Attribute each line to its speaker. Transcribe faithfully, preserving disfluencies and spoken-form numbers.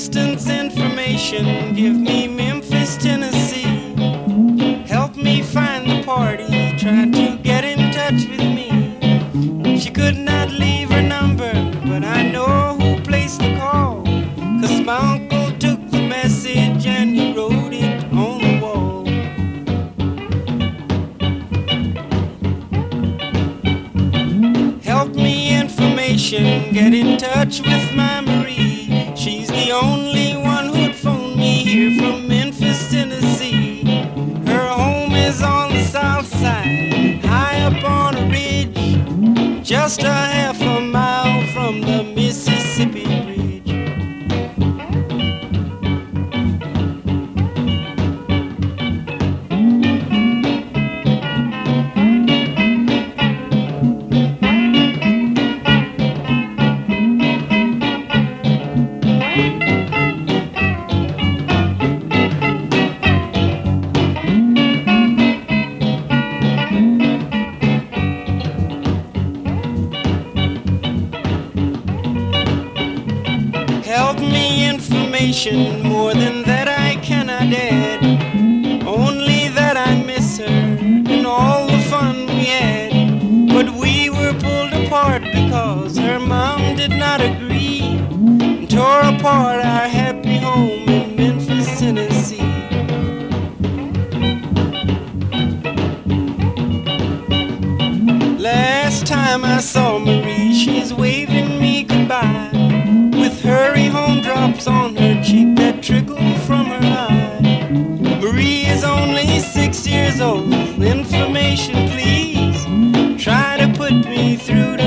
Speaker 1: distance information. Give me Memphis, Tennessee. Help me find the party. Tried to get in touch with me. She could not leave her number, but I know who placed the call. Cause my uncle took the message and he wrote it on the wall. Help me information, get in touch with my Marie. She's the only one who'd phone me here from Memphis, Tennessee. Her home is on the south side, high up on a ridge, just a half a mile from the Mississippi Bridge. Help me information, more than that I cannot add. Only that I miss her and all the fun we had. But we were pulled apart because her mom did not agree, and tore apart our happy home in Memphis, Tennessee. Last time I saw Marie, she's waving me goodbye, with hurry home drops on her cheek that trickle from her eye. Marie is only six years old. Information, please. Try to put me through to